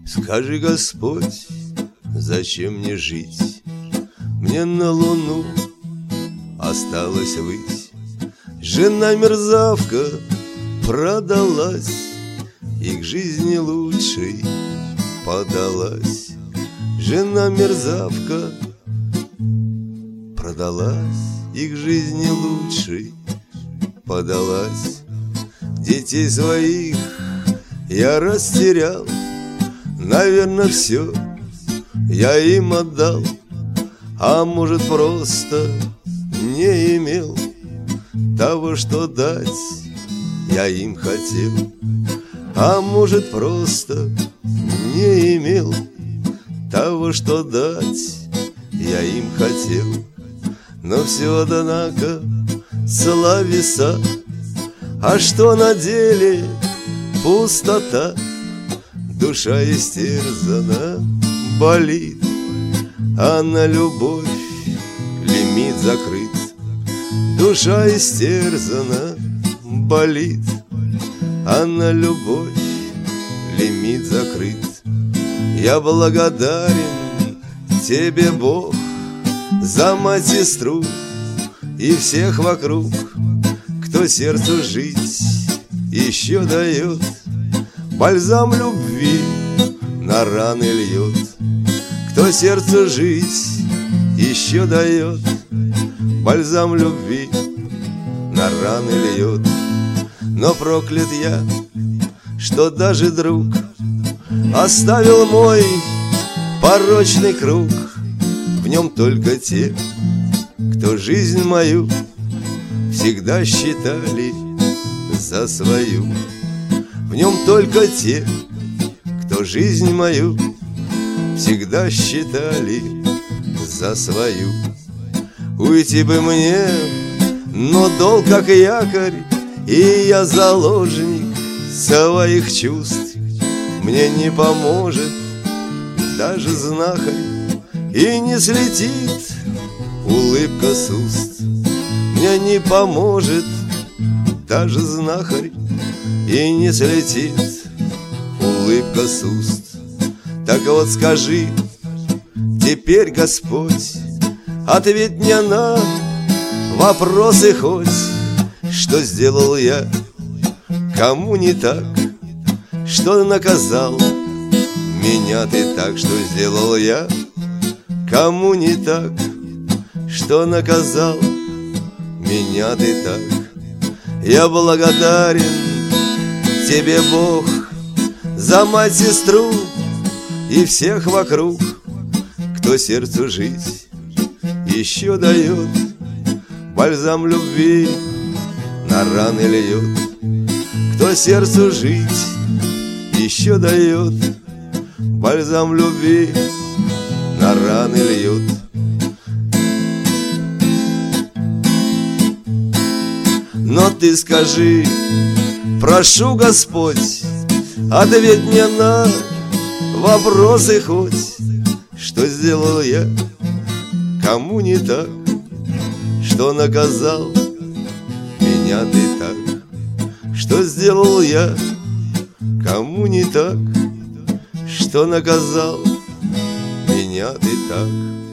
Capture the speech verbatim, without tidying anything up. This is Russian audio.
Скажи, Господь, зачем мне жить? Мне на луну осталось выйти. Жена мерзавка продалась и к жизни лучшей подалась. Жена мерзавка продалась и к жизни лучшей подалась. Детей своих я растерял, наверное, все я им отдал, а может, просто не имел того, что дать я им хотел. А может, просто не имел того, что дать я им хотел. Но все, однако, словеса, а что на деле пустота. Душа истерзана, болит, а на любовь лимит закрыт. Душа истерзана, болит, а на любовь лимит закрыт. Я благодарен тебе, Бог, за мать-сестру и всех вокруг, кто сердцу жить еще дает, бальзам любви на раны льет. Кто сердцу жить еще дает, бальзам любви на раны льет. Но проклят я, что даже друг оставил мой порочный круг. В нем только те, кто жизнь мою всегда считали за свою. В нем только те, кто жизнь мою всегда считали за свою. Уйти бы мне, но долг как якорь, и я заложник своих чувств. Мне не поможет даже знахарь, и не слетит улыбка с уст. Мне не поможет даже знахарь, и не слетит улыбка с уст. Так вот скажи теперь, Господь, ответь мне на вопросы хоть. Что сделал я, кому не так? Что наказал меня ты так? Что сделал я, кому не так? Что наказал меня ты так? Я благодарен тебе, Бог, за мать-сестру и всех вокруг, кто сердцу жить еще дает, бальзам любви на раны льет. Кто сердцу жить еще дает, бальзам любви на раны льет. Но ты скажи, прошу, Господь, ответь мне на вопросы хоть. Что сделал я, кому не так? Что наказал меня ты так? Что сделал я, кому не так? Что наказал меня ты так?